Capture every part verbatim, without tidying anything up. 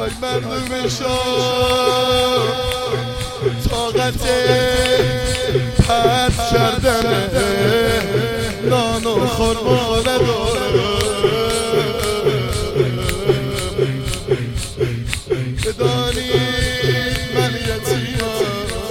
ای مردم شام طاقت پرد کردن نان و خرما نداره. بدانید من یتیمم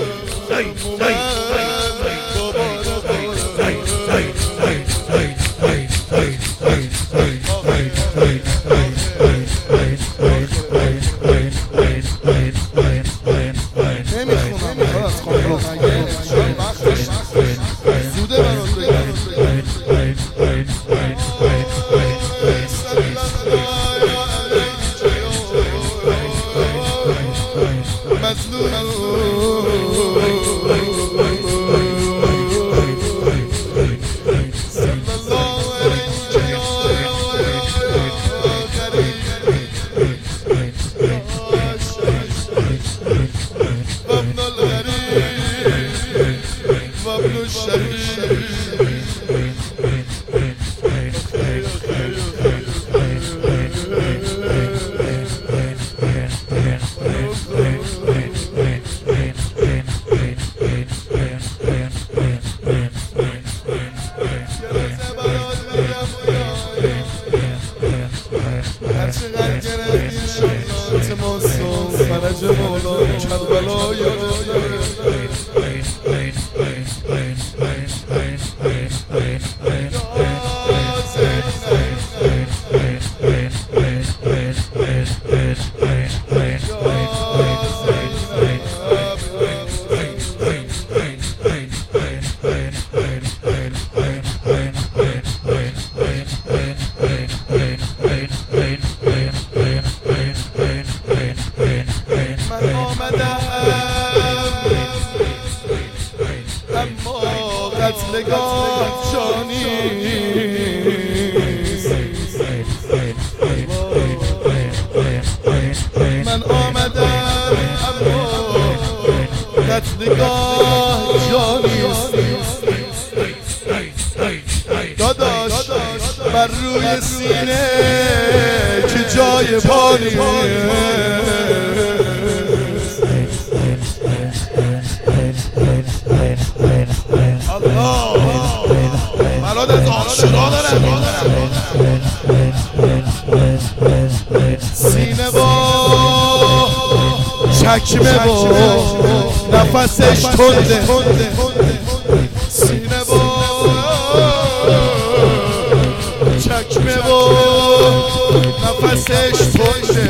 فرج مولا کربلا یاره. قتلگاه جانی من آمدم اما قتلگاه جانی داداش بر روی سینه که جای پانی مراد از آشورا دارم سینه با چکمه با نفسش تنده سینه با چکمه با نفسش تنده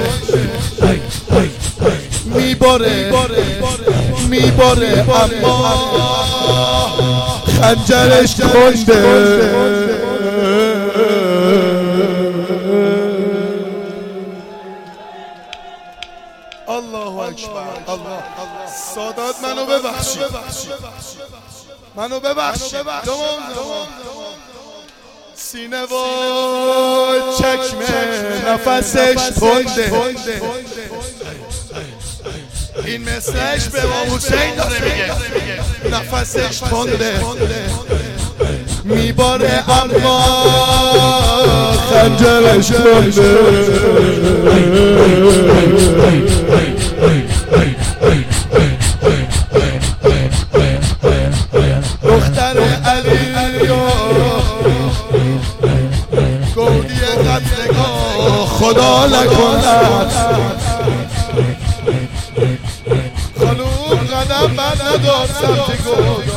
میباره میباره اما خنجرش کنده. الله اکبر. الله سادات منو ببخشید منو ببخشید سینه و چکمه نفسش تنده این مثلش به امام حسین داره میگه نفسش تنده میباره اما خنجرش تنده دختر علی گودی قتلگاه خدا نکند خانوم قدم بر ندار سمت گود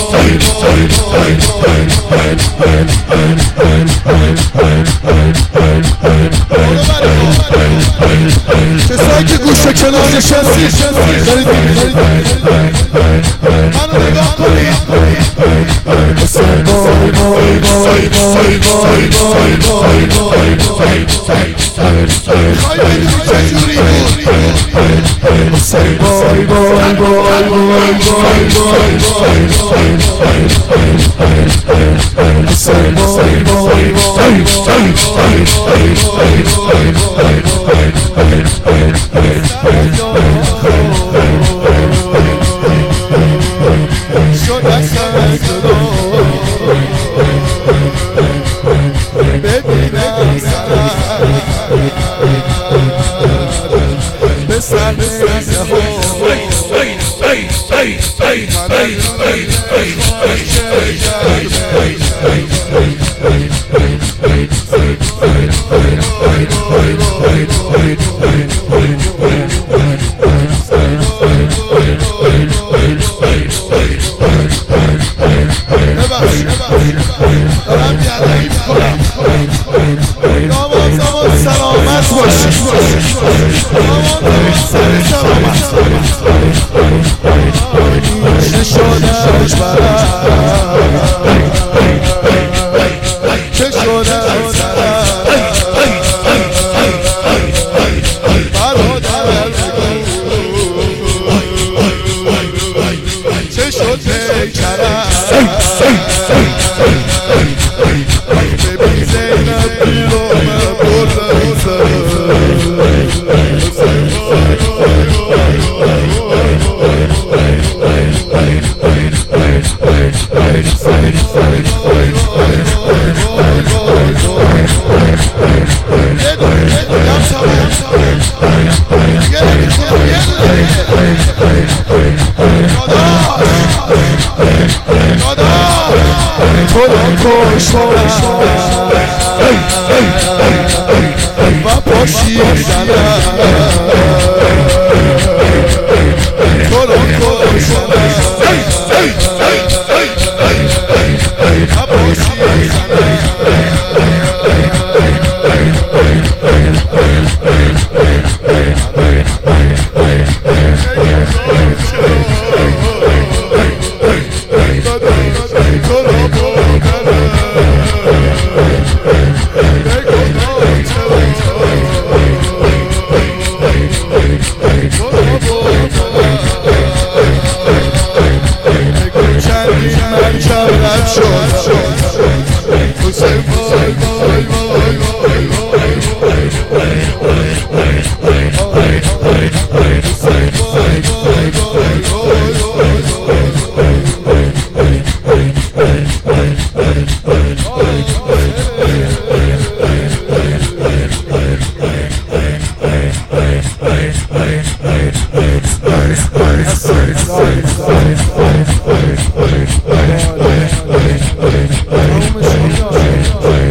Hey, hey, hey, hey, hey, hey, hey, hey. کسایی که گوشه کنار نشستی دارید میبینید منو نگاه کنید حسین بای بای بای بای بای بای بای بای میخوای بدونی چجوری بود حسین بای بای بای بای بای بای حسین بای بای بای شد اصلا ببینم سرد به سر نزه ها دارم بیادایی میکنم دامان زمان سلامت باشی دامان زمان سلامت چه شدش برد چه شدش برادر چه شد پیکرد ببین زینب بیرامه برده و پاشی زنم تو رو کشتم و پاشی Sorry, sorry, sorry, sorry.